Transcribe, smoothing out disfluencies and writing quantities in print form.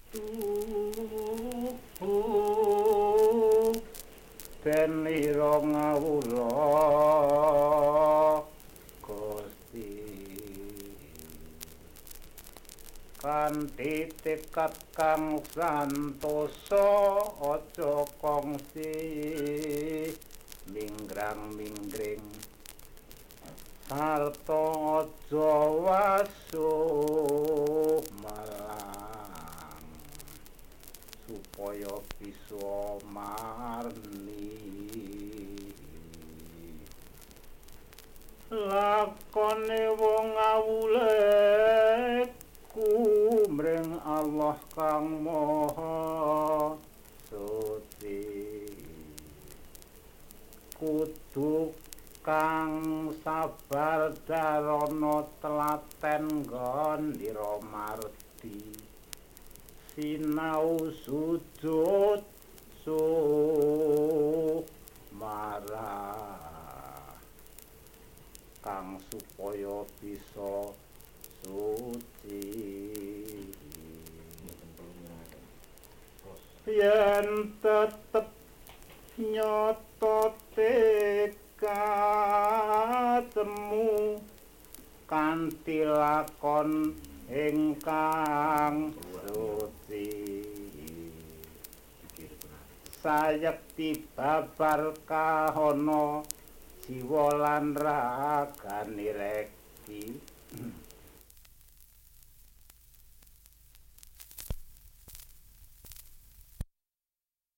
ben ira ngawula Gusti kanthi tekad kang santosa aja kongsi minggrang-minggring sarta aja wasuh malang supaya bisa marni lakone wong awulek kumring Allah kang maha suci kudu kang sabar darana telaten ngandira mardi sinau sujud marah kang supaya bisa suci yen tetep nyata tekadmu kanthi lakon ingkang suci sayekti babar kahana jiwa lan ragane reki